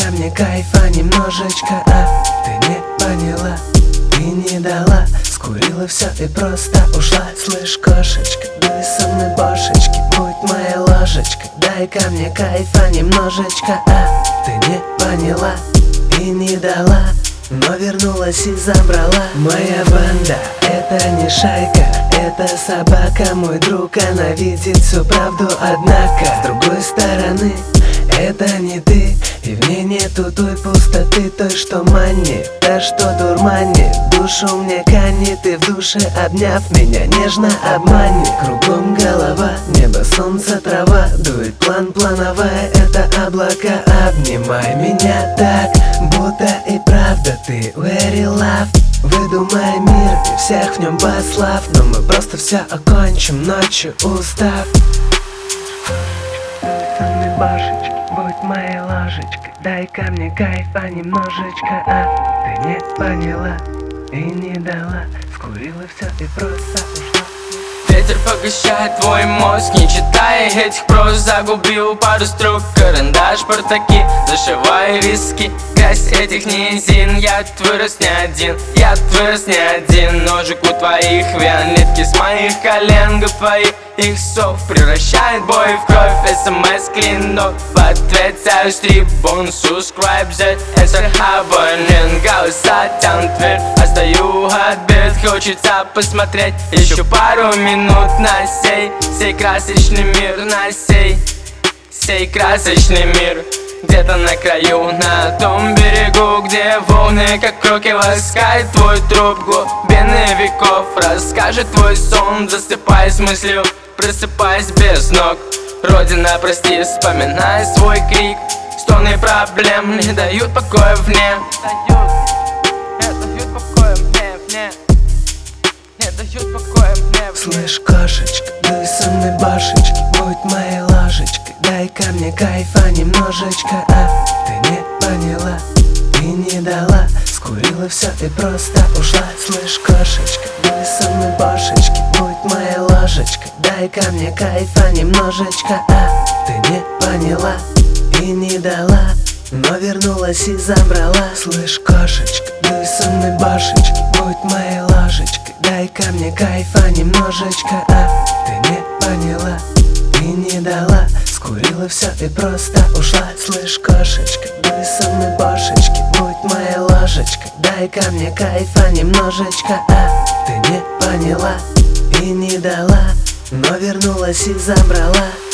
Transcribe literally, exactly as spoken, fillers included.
дай-ка мне кайфа немножечко, а ты не поняла, ты не дала. Скурила все и просто ушла. Слышь, кошечка, дуй со мной бошечки, будь моей ложечкой. Дай-ка мне кайфа немножечко, а ты не поняла и не дала, но вернулась и забрала. Моя банда — это не шайка, это собака, мой друг, она видит всю правду, однако с другой стороны это не ты, и в ней нету той пустоты, той, что манит, та, что дурманит душу мне канет, и в душе, обняв меня, нежно обманет. Кругом голова, небо, солнце, трава, дует план, плановая, это облака. Обнимай меня так, будто и правда ты very love. Выдумай мир и всех в нем послав, но мы просто все окончим ночью, устав. Со мной башечки, будь моей ложечкой, дай-ка мне кайфа немножечко, а ты не поняла и не дала. Скурила все и просто ушла. Ветер погащает твой мозг, не читая этих проз. Загубил пару строк, карандаш, портаки, зашивай виски. Грязь этих низин, я вырос не один, я вырос не один. Ножик у твоих вен, нитки с моих колен, губ твоих их сов превращает бой в кровь. СМС клинок, в ответ ставишь трибун. Subscribe, Z, answer, абонент. Голоса тянут вверх, остаю отбит. Хочется посмотреть еще пару минут на сей, сей красочный мир, на сей, сей красочный мир. Где-то на краю, на том берегу, где волны, как кроки, ласкает твой труп. Глубины веков расскажет твой сон, засыпаясь мыслью, просыпаясь без ног. Родина, прости, вспоминай свой крик. Стоны проблем не дают покоя вне. Не дают покоя мне, мне. Не дают покоя мне. Слышь, кошечка, дуй со мной башечки, будь моей ложечкой. Дай-ка мне кайфа немножечко, а ты не поняла и не дала. Скурила все и просто ушла. Слышь, кошечка, дуй со мной башечки, будь моей ложечкой. Дай-ка мне кайфа немножечко, а ты не поняла и не дала, но вернулась и забрала. Слышь, кошечка, дуй со мной башечки, будь моей ложечкой. Дай-ка мне кайфа немножечко, а ты не поняла и не дала. Скурила все и просто ушла. Слышь, кошечка, дуй со мной башечки, будь моей ложечкой. Дай-ка мне кайфа немножечко, а ты не поняла и не дала, но вернулась и забрала.